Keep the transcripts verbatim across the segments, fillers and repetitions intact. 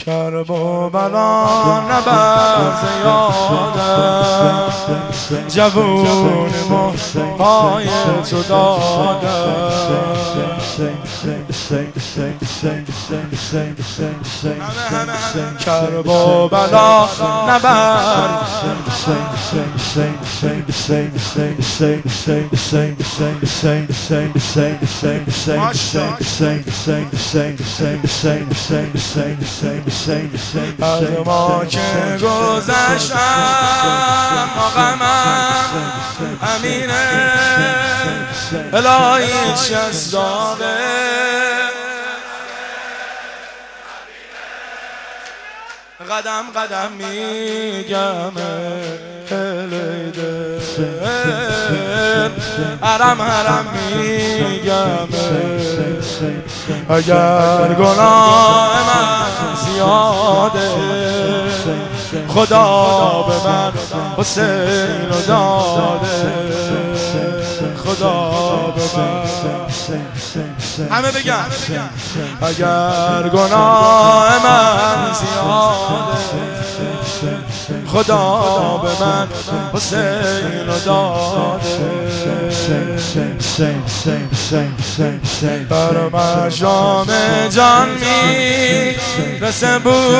کرب و بلا نبر زیادم جوون ما پای تو دادم کرب و بلا نبر از ما که گذشتم غمم امینه الهی چست داده قدم قدم میگم هلیده حرم حرم میگم اگر گناه من زیاده خدا به من حسین رو داده خدا به من همه بگن اگر گناه من زیاده خدا به من حسین رو داده بر مشام جان می رسه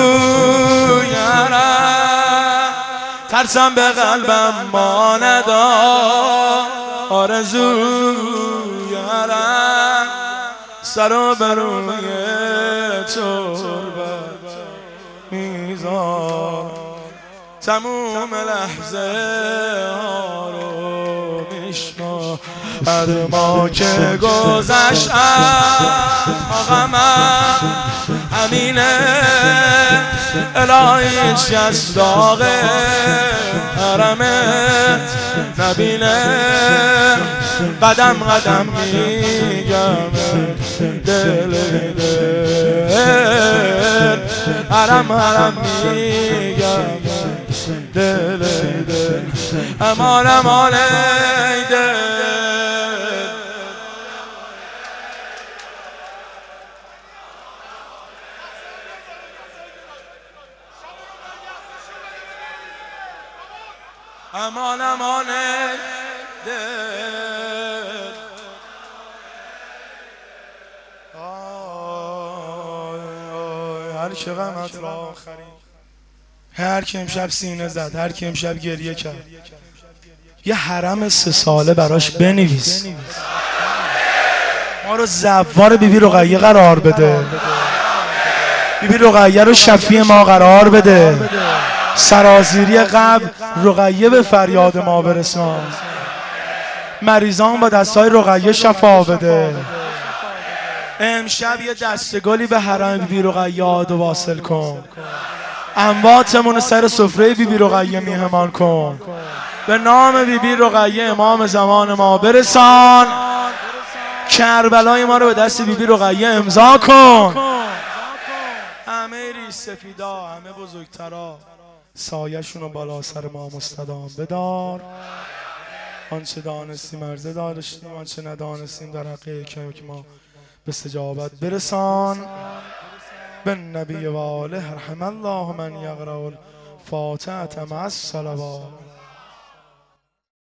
بویرم ترسم به قلبم ما ندار آرزویرم سر و بروی تربت میذار تموم لحظه ها رو میشمار از ما که گذشتم غمم امینه الهی چست داغه حرمت نبینه قدم قدم میگم دل دل حرم حرم میگم دل دل امان امان دل امان امان دل هر که غمت را آخرین هر که امشب سینه زد هر که امشب گریه کرد یه حرم سه ساله براش بنویس ما رو زوار بیبی رقیه قرار بده بیبی رقیه رو شفیع ما قرار بده سرازیری قبل رقیه به فریاد ما برسان مریضان با دستای رقیه شفا بده امشب یه دستگلی به حرم بیبی رقیه یاد و واصل کن امواتمون سر سفره بیبی رقیه میهمان کن به نام بیبی رقیه امام زمان ما برسان کربلای ما رو به دست بیبی رقیه امضا کن همه ریش سفیدا همه بزرگترا سایه‌شون رو بالا سر ما مستدام بدار آنچه دانستیم عرضه داشتیم آنچه ندانستیم در حق که ما به استجابت برسان بالنبی و آله رحم الله من یقرأ الفاتحة مع الصلوات.